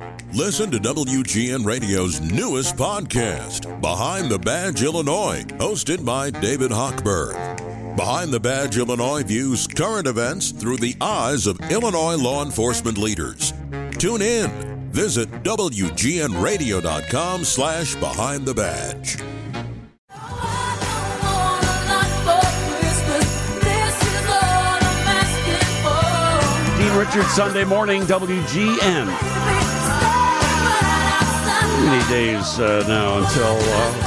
Listen to WGN Radio's newest podcast, Behind the Badge Illinois, hosted by David Hochberg. Behind the Badge Illinois views current events through the eyes of Illinois law enforcement leaders. Tune in. Visit WGNRadio.com/Behind the Badge. Dean Richards, Sunday morning, WGN. Many days now until,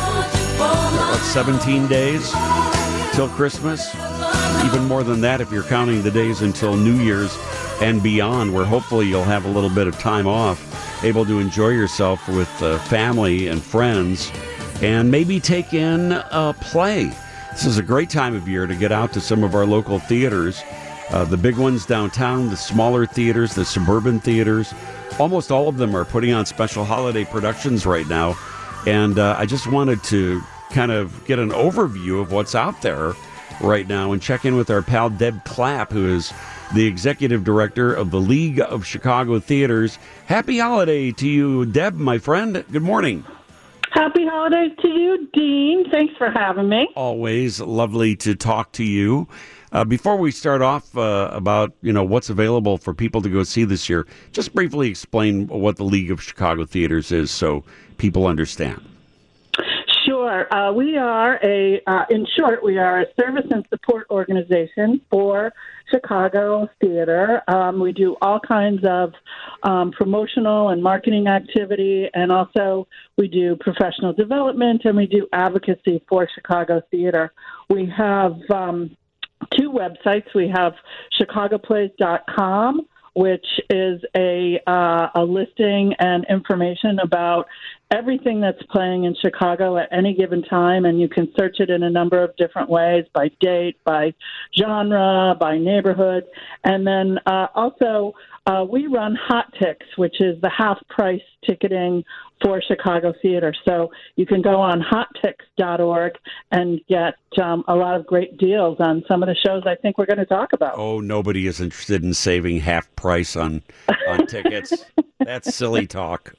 17 days till Christmas? Even more than that if you're counting the days until New Year's and beyond, where hopefully you'll have a little bit of time off, able to enjoy yourself with family and friends, and maybe take in a play. This is a great time of year to get out to some of our local theaters. The big ones downtown, the smaller theaters, the suburban theaters. Almost all of them are putting on special holiday productions right now. And I just wanted to kind of get an overview of what's out there right now and check in with our pal Deb Clapp, who is the executive director of the League of Chicago Theaters. Happy holiday to you, Deb, my friend. Good morning. Happy holidays to you, Dean. Thanks for having me. Always lovely to talk to you. Before we start off about what's available for people to go see this year, just briefly explain what the League of Chicago Theaters is so people understand. Sure. We are in short, we are a service and support organization for Chicago theater. We do all kinds of promotional and marketing activity, and also we do professional development, and we do advocacy for Chicago theater. We have two websites. We have chicagoplays.com, which is a listing and information about everything that's playing in Chicago at any given time, and you can search it in a number of different ways, by date, by genre, by neighborhood. And then also we run Hot Ticks, which is the half-price ticketing for Chicago theater. So you can go on hotticks.org and get a lot of great deals on some of the shows I think we're going to talk about. Oh, nobody is interested in saving half price on tickets. That's silly talk.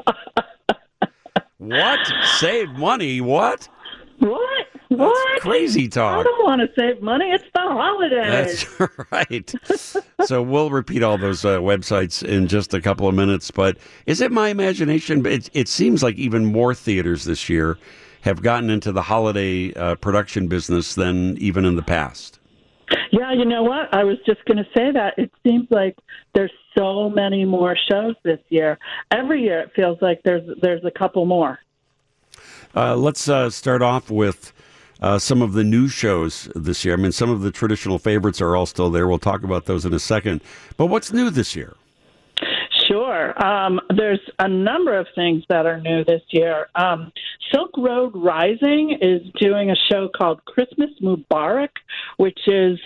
What? Save money? What? What? That's crazy talk. I don't want to save money. It's the holidays. That's right. So we'll repeat all those websites in just a couple of minutes. But is it my imagination? It seems like even more theaters this year have gotten into the holiday production business than even in the past. Yeah, you know what? I was just going to say that. It seems like there's so many more shows this year. Every year it feels like there's a couple more. Let's start off with some of the new shows this year. I mean, some of the traditional favorites are all still there. We'll talk about those in a second. But what's new this year? Sure. There's a number of things that are new this year. Silk Road Rising is doing a show called Christmas Mubarak, which is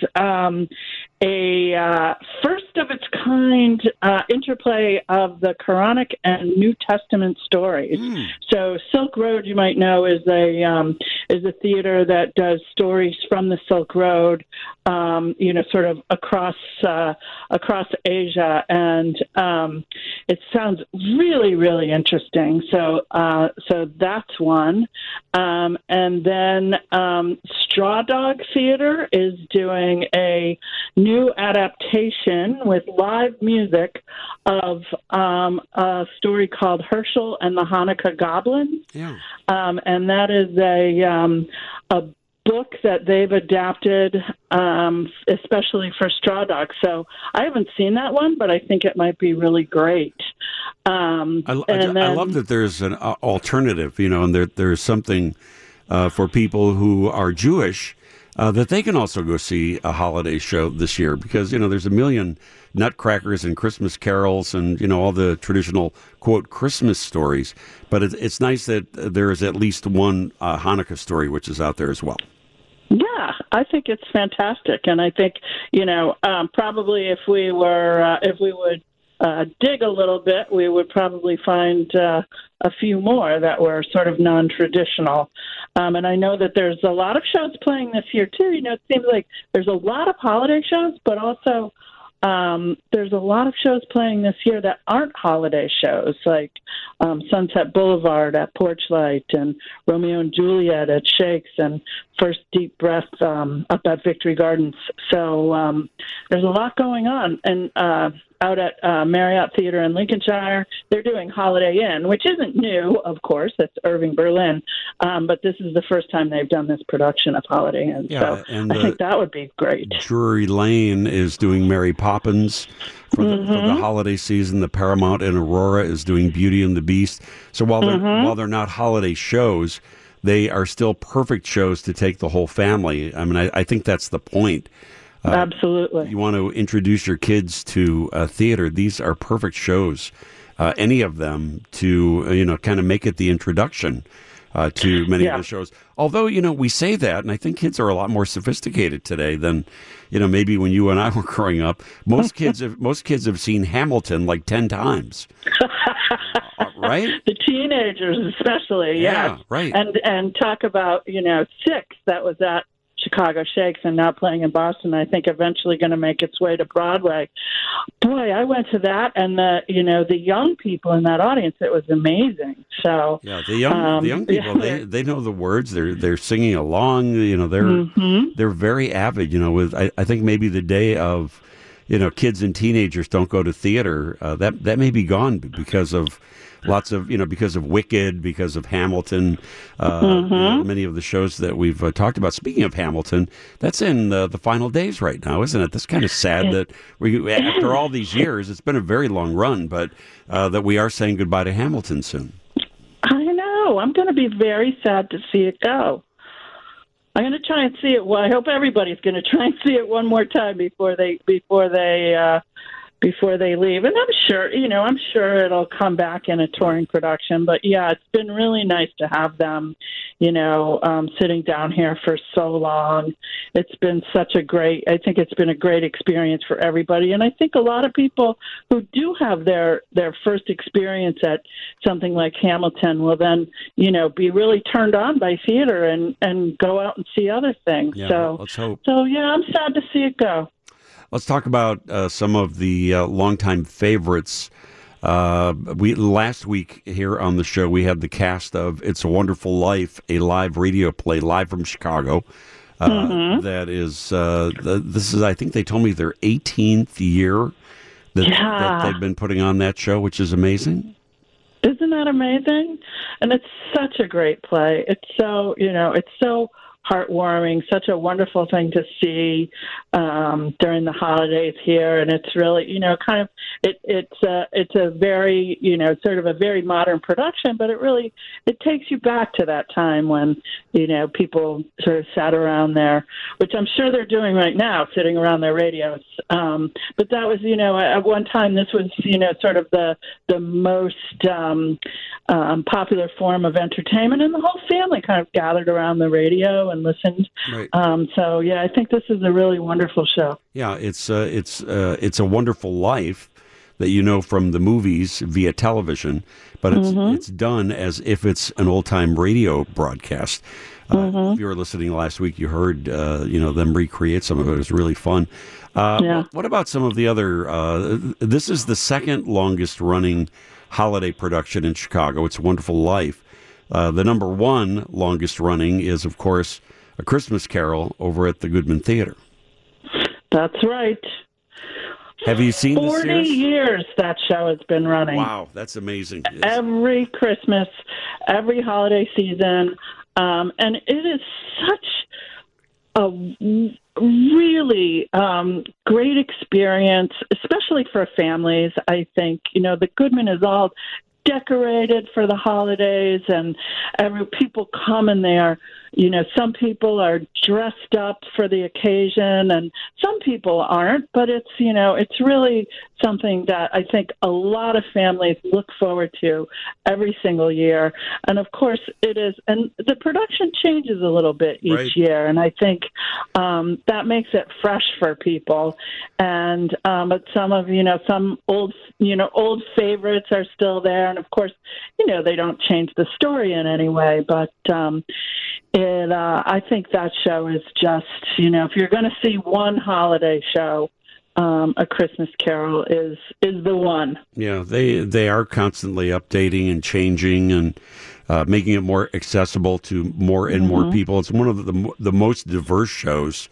a first-of-its-kind interplay of the Quranic and New Testament stories. So Silk Road, you might know, is a theater that does stories from the Silk Road, sort of across Asia, and it sounds really, really interesting. So that's one. And then Straw Dog Theater is doing a new adaptation with live music of a story called Herschel and the Hanukkah Goblins. Yeah. And that is a book that they've adapted, especially for Straw Dog. So I haven't seen that one, but I think it might be really great. I love that there's an alternative, and there's something for people who are Jewish that they can also go see a holiday show this year, because, there's a million nutcrackers and Christmas carols and, all the traditional, quote, Christmas stories. But it's nice that there is at least one Hanukkah story which is out there as well. Yeah, I think it's fantastic. And I think, probably if we would dig a little bit, we would probably find a few more that were sort of non-traditional. And I know that there's a lot of shows playing this year, too. It seems like there's a lot of holiday shows, but also there's a lot of shows playing this year that aren't holiday shows, like Sunset Boulevard at Porchlight and Romeo and Juliet at Shakes and First Deep Breath up at Victory Gardens. So there's a lot going on. And out at Marriott Theater in Lincolnshire, they're doing Holiday Inn, which isn't new, of course. That's Irving Berlin. But this is the first time they've done this production of Holiday Inn. Yeah, so I think that would be great. Drury Lane is doing Mary Poppins for the holiday season. The Paramount in Aurora is doing Beauty and the Beast. So while they're not holiday shows, they are still perfect shows to take the whole family. I mean, I think that's the point. Absolutely. You want to introduce your kids to theater. These are perfect shows, any of them, to kind of make it the introduction to many of the shows. Although, we say that, and I think kids are a lot more sophisticated today than, maybe when you and I were growing up. Most kids have seen Hamilton like 10 times. Right? The teenagers especially, yeah. Right. And talk about, Six, that was at Chicago Shakes and now playing in Boston, I think eventually going to make its way to Broadway. Boy, I went to that, and the young people in that audience, it was amazing. So yeah, the young people, they know the words. They're singing along. They're very avid. With I think maybe the day of kids and teenagers don't go to theater. That may be gone because of because of Wicked, because of Hamilton, many of the shows that we've talked about. Speaking of Hamilton, that's in the final days right now, isn't it? That's kind of sad that after all these years, it's been a very long run, but that we are saying goodbye to Hamilton soon. I know. I'm going to be very sad to see it go. I'm going to try and see it. Well, I hope everybody's going to try and see it one more time before they leave. And I'm sure it'll come back in a touring production. But yeah, it's been really nice to have them, sitting down here for so long. It's been I think it's been a great experience for everybody. And I think a lot of people who do have their first experience at something like Hamilton will then, be really turned on by theater and go out and see other things. Yeah, so let's hope. So yeah, I'm sad to see it go. Let's talk about some of the longtime favorites. Last week here on the show, we had the cast of It's a Wonderful Life, a live radio play live from Chicago. That is, this is, I think they told me, their 18th year that they've been putting on that show, which is amazing. Isn't that amazing? And it's such a great play. It's so, it's so heartwarming, such a wonderful thing to see during the holidays here, and it's really, it's a very, sort of a very modern production, but it takes you back to that time when, people sort of sat around there, which I'm sure they're doing right now, sitting around their radios. But that was, at one time, this was, sort of the most popular form of entertainment, and the whole family kind of gathered around the radio and listened. Right. So yeah, I think this is a really wonderful show. Yeah, it's a Wonderful Life that from the movies via television, but it's done as if it's an old time radio broadcast. If you were listening last week, you heard them recreate some of it. It was really fun. What about some of the other? This is the second longest running holiday production in Chicago. It's a Wonderful Life. The number one longest running is, of course, A Christmas Carol over at the Goodman Theater. That's right. Have you seen this 40 years that show has been running. Wow, that's amazing. Every Christmas, every holiday season. And it is such a really great experience, especially for families. I think, the Goodman is all decorated for the holidays, and people come and they are, some people are dressed up for the occasion and some people aren't, but it's, it's really something that I think a lot of families look forward to every single year. And of course it is, and the production changes a little bit each year. And I think that makes it fresh for people. And but some of, some old favorites are still there. And of course, they don't change the story in any way, but I think that show is just, if you're going to see one holiday show, A Christmas Carol is the one. Yeah, they are constantly updating and changing and making it more accessible to more and more people. It's one of the most diverse shows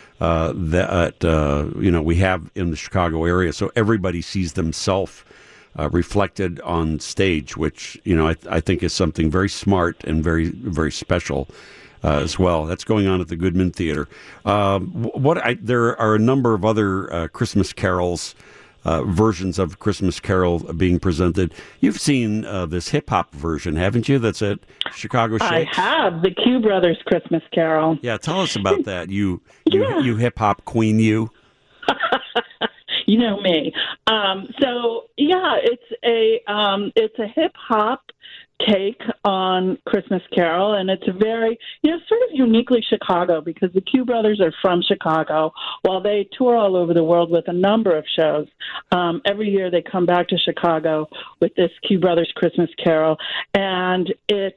that we have in the Chicago area. So everybody sees themselves reflected on stage, which I think is something very smart and very, very special as well. That's going on at the Goodman Theater. There are a number of other Christmas carols, versions of Christmas Carol being presented. You've seen this hip-hop version, haven't you? That's at Chicago Shakes? I have, the Q Brothers Christmas Carol. Yeah, tell us about that. You hip-hop queen, you. You know me. It's a hip-hop take on Christmas Carol, and it's very, sort of uniquely Chicago, because the Q Brothers are from Chicago. While they tour all over the world with a number of shows, every year they come back to Chicago with this Q Brothers Christmas Carol, and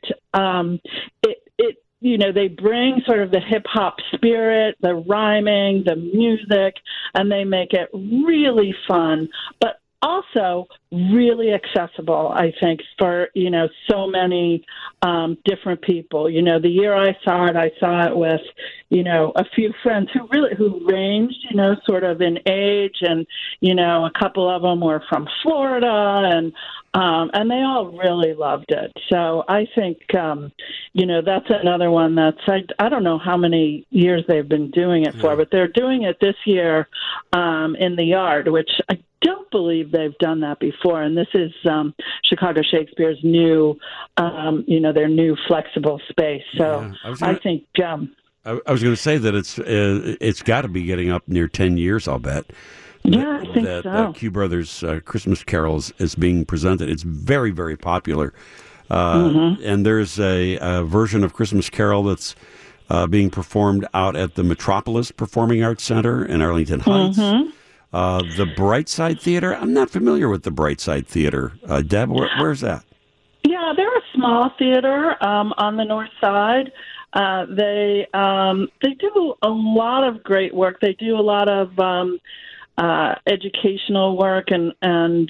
they bring sort of the hip-hop spirit, the rhyming, the music, and they make it really fun, but also really accessible, I think, for, so many different people. The year I saw it with, a few friends who ranged, sort of in age, and, a couple of them were from Florida, and they all really loved it. So I think, that's another one I don't know how many years they've been doing it for, but they're doing it this year in the Yard, which I don't believe they've done that before. And this is Chicago Shakespeare's new, their new flexible space. So I think... I was going to say that it's got to be getting up near 10 years, I'll bet. Yeah, I think so. Q Brothers Christmas Carols is being presented. It's very, very popular. And there's a version of Christmas Carol that's being performed out at the Metropolis Performing Arts Center in Arlington Heights. The Brightside Theater. I'm not familiar with the Brightside Theater. Deb, where's that? Yeah, they're a small theater on the north side. They do a lot of great work. They do a lot of educational work and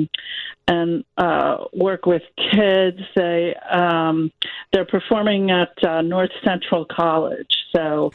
work with kids. They're performing at North Central College. So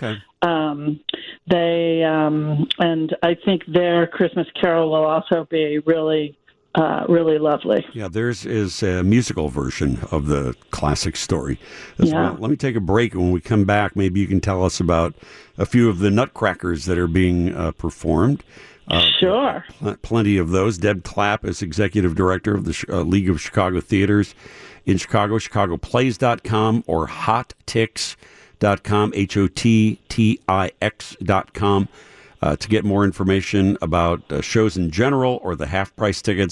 and I think their Christmas Carol will also be really lovely. Yeah, theirs is a musical version of the classic story as well. Let me take a break, and when we come back, maybe you can tell us about a few of the Nutcrackers that are being performed. Sure. Plenty of those. Deb Clapp is Executive Director of the League of Chicago Theaters in Chicago, chicagoplays.com or hottix.com, HOTTIX.com. To get more information about shows in general or the half-price tickets.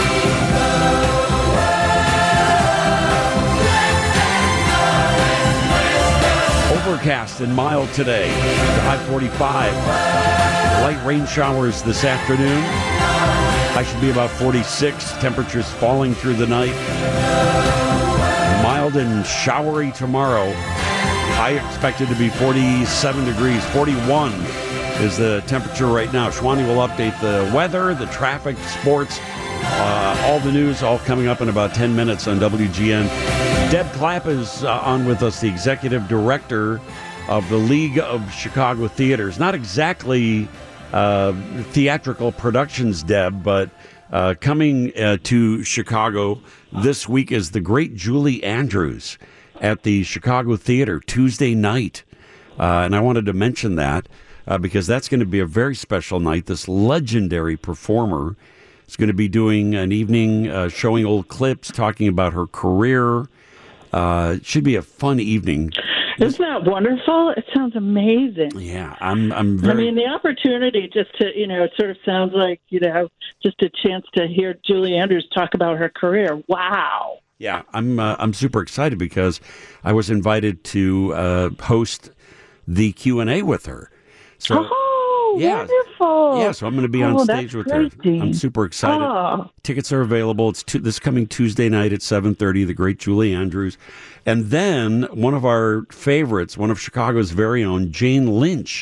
Overcast and mild today. The high 45. Light rain showers this afternoon. High should be about 46. Temperatures falling through the night. Mild and showery tomorrow. High expected to be 47 degrees, 41 is the temperature right now. Shwani will update the weather, the traffic, sports, all the news, all coming up in about 10 minutes on WGN. Deb Clapp is on with us, the Executive Director of the League of Chicago Theaters. Not exactly theatrical productions, Deb, but coming to Chicago this week is the great Julie Andrews at the Chicago Theater Tuesday night. And I wanted to mention that. Because that's going to be a very special night. This legendary performer is going to be doing an evening showing old clips, talking about her career. It should be a fun evening. Isn't that wonderful? It sounds amazing. Yeah, I'm very... I mean, the opportunity just to, it sort of sounds like, just a chance to hear Julie Andrews talk about her career. Wow. Yeah, I'm super excited because I was invited to host the Q&A with her. So, wonderful. Yeah, so I'm going to be on stage with her. I'm super excited. Tickets are available. It's this coming Tuesday night at 7:30, the great Julie Andrews. And then one of our favorites, one of Chicago's very own, Jane Lynch,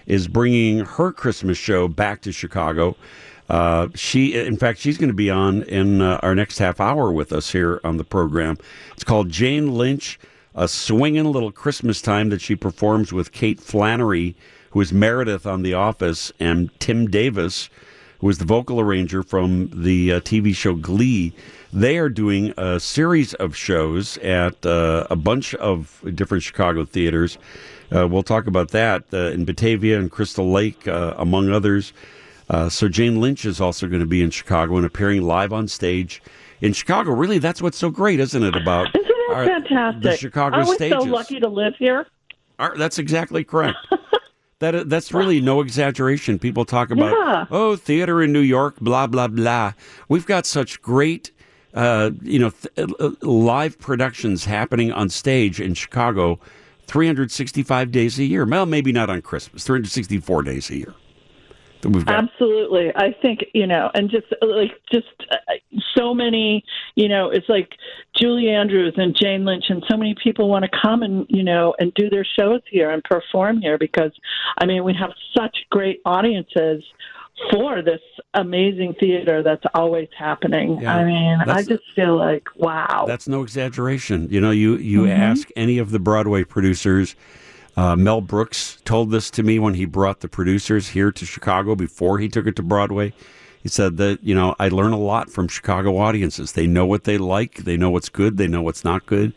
is bringing her Christmas show back to Chicago. In fact, she's going to be on in our next half hour with us here on the program. It's called Jane Lynch, a swinging little Christmas time that she performs with Kate Flannery, who is Meredith on The Office, and Tim Davis, who is the vocal arranger from the TV show Glee. They are doing a series of shows at a bunch of different Chicago theaters. We'll talk about that in Batavia and Crystal Lake, among others. So Jane Lynch is also going to be in Chicago and appearing live on stage in Chicago. Really, that's what's so great, isn't it, about fantastic. The Chicago stages? Aren't we so lucky to live here? That's exactly correct. That's really no exaggeration. People talk about, theater in New York, blah, blah, blah. We've got such great, live productions happening on stage in Chicago 365 days a year. Well, maybe not on Christmas, 364 days a year. Absolutely. I think, and just so many, it's like Julie Andrews and Jane Lynch and so many people want to come and, and do their shows here and perform here because, we have such great audiences for this amazing theater that's always happening. Yeah, I just feel like, wow. That's no exaggeration. You ask any of the Broadway producers. Mel Brooks told this to me when he brought the producers here to Chicago before he took it to Broadway. He said that, I learn a lot from Chicago audiences. They know what they like. They know what's good. They know what's not good.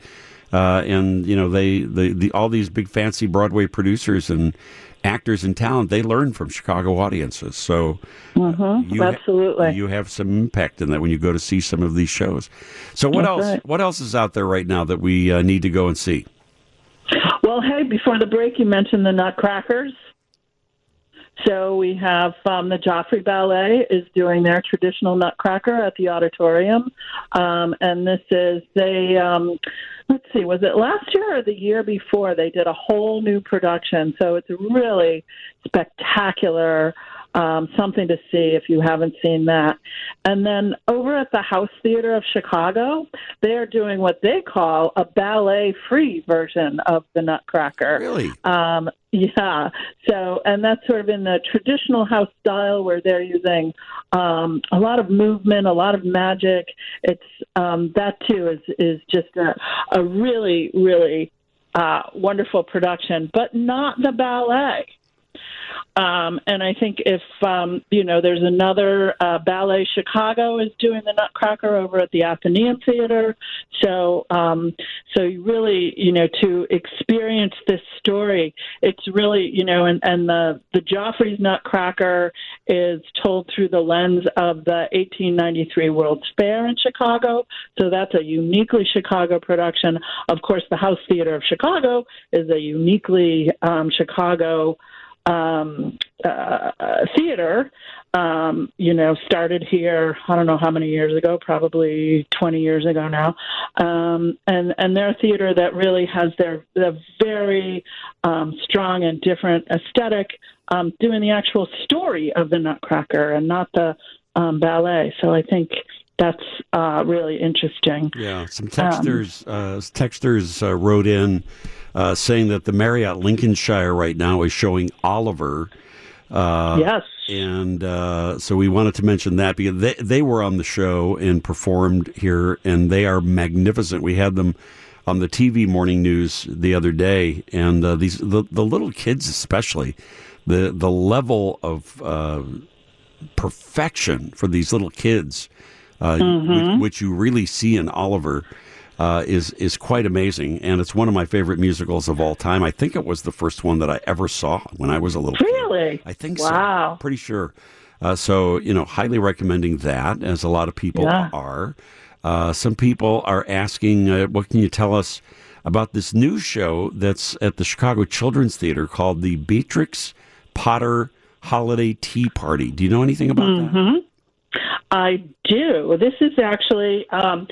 And all these big fancy Broadway producers and actors and talent, they learn from Chicago audiences. So absolutely. You have some impact in that when you go to see some of these shows. So what else? Right. What else is out there right now that we need to go and see? Well, hey, before the break, you mentioned the Nutcrackers. So we have the Joffrey Ballet is doing their traditional Nutcracker at the auditorium. And this is, let's see, was it last year or the year before? They did a whole new production. So it's really spectacular. Something to see if you haven't seen that. And then over at the House Theater of Chicago, they are doing what they call a ballet-free version of the Nutcracker. Really? Yeah. So, and that's sort of in the traditional house style where they're using a lot of movement, a lot of magic. It's that too is just a really, really wonderful production, but not the ballet. And I think if, there's another Ballet Chicago is doing the Nutcracker over at the Athenaeum Theater. So you really, to experience this story, it's really, and the Joffrey's Nutcracker is told through the lens of the 1893 World's Fair in Chicago. So that's a uniquely Chicago production. Of course, the House Theater of Chicago is a uniquely Chicago theater, started here, I don't know how many years ago, probably 20 years ago now. And they're a theater that really has their very strong and different aesthetic, doing the actual story of the Nutcracker and not the ballet. So I think that's really interesting. Yeah, some texters wrote in saying that the Marriott Lincolnshire right now is showing Oliver. Yes. And so we wanted to mention that because they were on the show and performed here, and they are magnificent. We had them on the TV morning news the other day, and the little kids especially, the level of perfection for these little kids, which you really see in Oliver, is quite amazing, and it's one of my favorite musicals of all time. I think it was the first one that I ever saw when I was a little kid. Really? I think wow. So. Pretty sure. So, highly recommending that, as a lot of people are. Some people are asking, what can you tell us about this new show that's at the Chicago Children's Theater called the Beatrix Potter Holiday Tea Party? Do you know anything about that? I do. This is actually,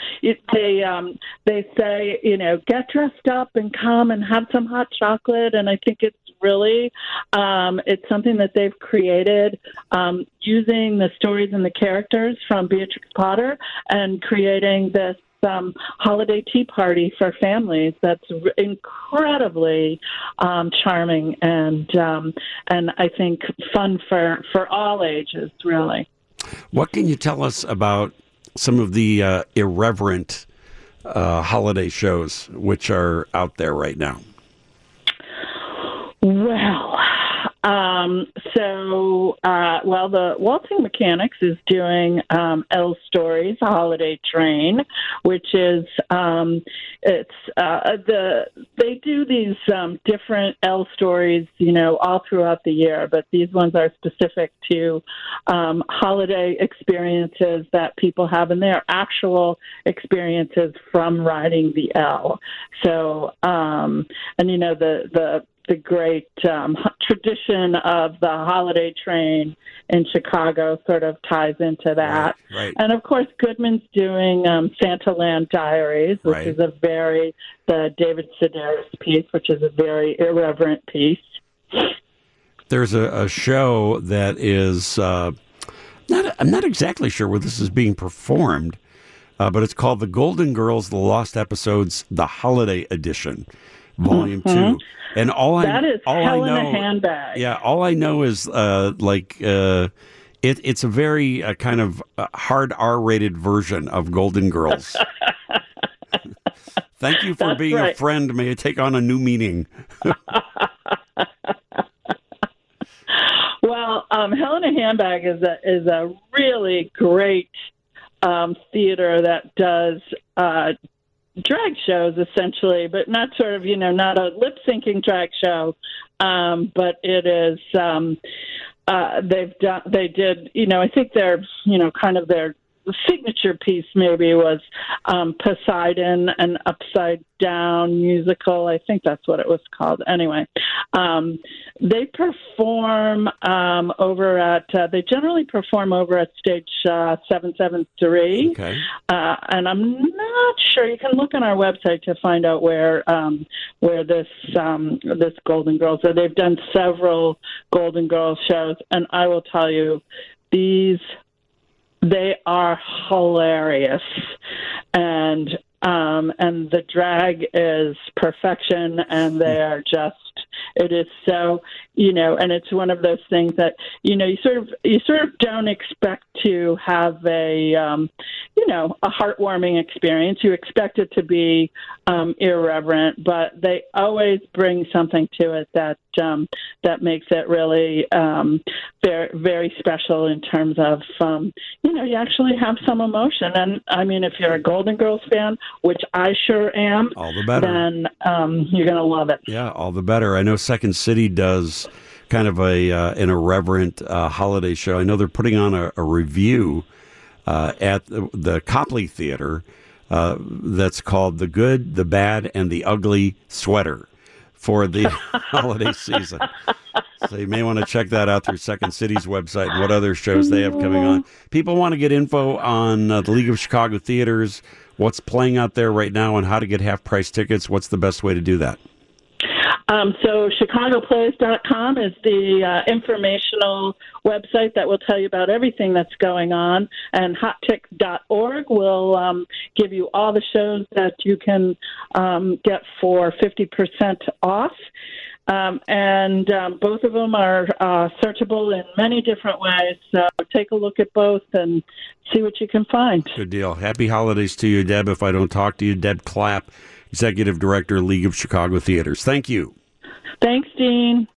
they say, get dressed up and come and have some hot chocolate. And I think it's really, it's something that they've created using the stories and the characters from Beatrix Potter and creating this holiday tea party for families that's incredibly charming and I think fun for all ages, really. What can you tell us about some of the irreverent holiday shows which are out there right now? Well, the Waltzing Mechanics is doing Elle Stories, a holiday train, which is they do these different Elle Stories, all throughout the year, but these ones are specific to holiday experiences that people have, and they're actual experiences from riding the Elle. So, the great tradition of the holiday train in Chicago sort of ties into that. Right. And, of course, Goodman's doing Santaland Diaries, which is the David Sedaris piece, which is a very irreverent piece. There's a show that is, I'm not exactly sure where this is being performed, but it's called The Golden Girls, The Lost Episodes, The Holiday Edition, Volume 2. And Helena Handbag. Yeah, all I know is it's a very kind of hard R-rated version of Golden Girls. Thank you for being a friend. May it take on a new meaning. Well, Helena Handbag is a really great theater that does drag shows essentially, but not sort of, not a lip syncing drag show. But it is, I think their, kind of their signature piece maybe was Poseidon, an upside down musical. I think that's what it was called. Anyway, they perform they generally perform over at Stage 773. Okay. And I'm not sure. You can look on our website to find out where this Golden Girls. So they've done several Golden Girls shows, and I will tell you, they are hilarious, and the drag is perfection, and they are just. It is so, and it's one of those things that you sort of don't expect to have a heartwarming experience. You expect it to be irreverent, but they always bring something to it that makes it really very, very special in terms of you actually have some emotion. And I mean, if you're a Golden Girls fan, which I sure am, all the better. Then you're going to love it. Yeah, all the better. I know Second City does kind of an irreverent holiday show. I know they're putting on a review at the Copley Theater that's called The Good, the Bad, and the Ugly Sweater for the holiday season. So you may want to check that out through Second City's website and what other shows they have coming on. People want to get info on the League of Chicago Theaters, what's playing out there right now, and how to get half-price tickets. What's the best way to do that? So chicagoplays.com is the informational website that will tell you about everything that's going on, and hottix.org will give you all the shows that you can get for 50% off. And both of them are searchable in many different ways. So take a look at both and see what you can find. Good deal. Happy holidays to you, Deb. If I don't talk to you, Deb Clapp, Executive Director, League of Chicago Theaters. Thank you. Thanks, Dean.